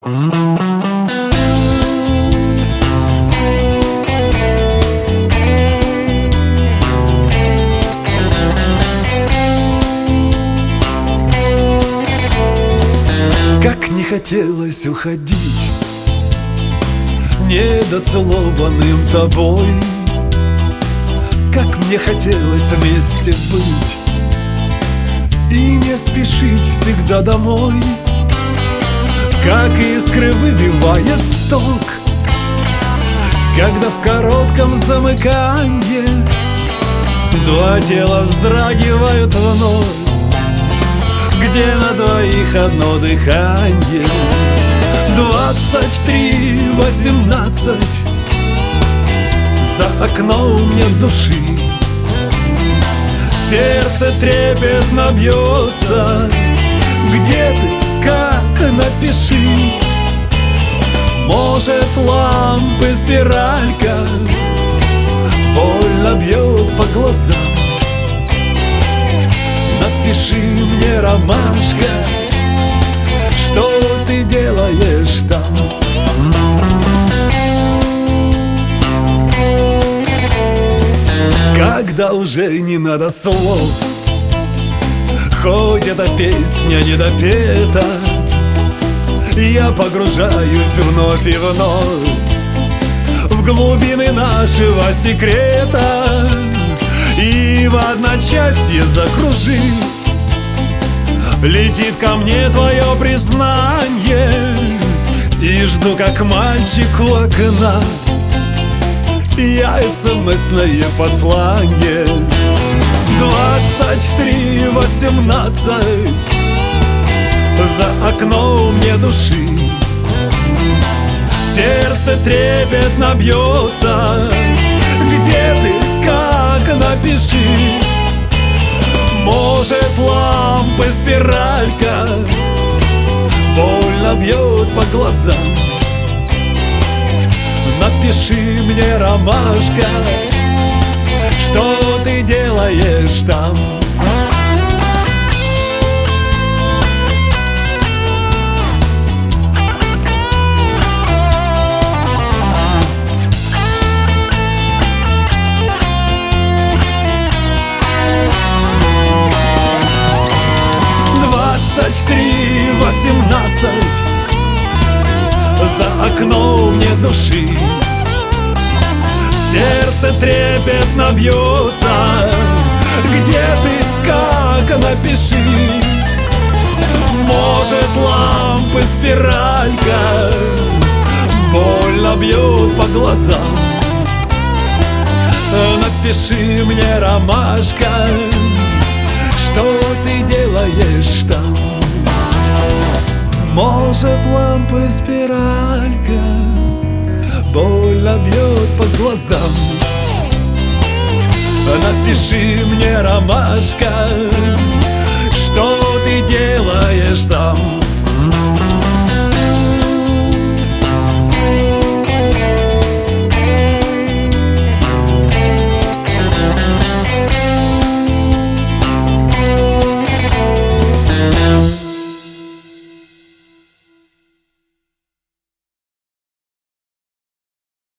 Как не хотелось уходить недоцелованным тобой, как мне хотелось вместе быть и не спешить всегда домой. Как искры выбивает ток, когда в коротком замыканье два тела вздрагивают вновь, где на двоих одно дыханье. 23:18 за окном нет души, сердце трепетно бьется. Где ты, как, напиши. Может, лампы спиралька больно бьет по глазам. Напиши мне, ромашка, что ты делаешь там. Когда уже не надо слов, хоть эта песня не допета, я погружаюсь вновь и вновь в глубины нашего секрета. И в одночасье закружив, летит ко мне твое признание. И жду, как мальчик у окна, я смс-ное послание. 23:18 за окном мне души, сердце трепетно бьется. Где ты, как, напиши. Может, лампы спиралька больно бьет по глазам. Напиши мне, ромашка, что ты делаешь там. Три 18 за окном нет души, сердце трепетно бьется. Где ты, как, напиши. Может, лампы спиралька больно бьет по глазам. Напиши мне, ромашка, что ты делаешь там. Может, лампы спиралька больно бьет по глазам. Напиши мне, ромашка, что ты делаешь там.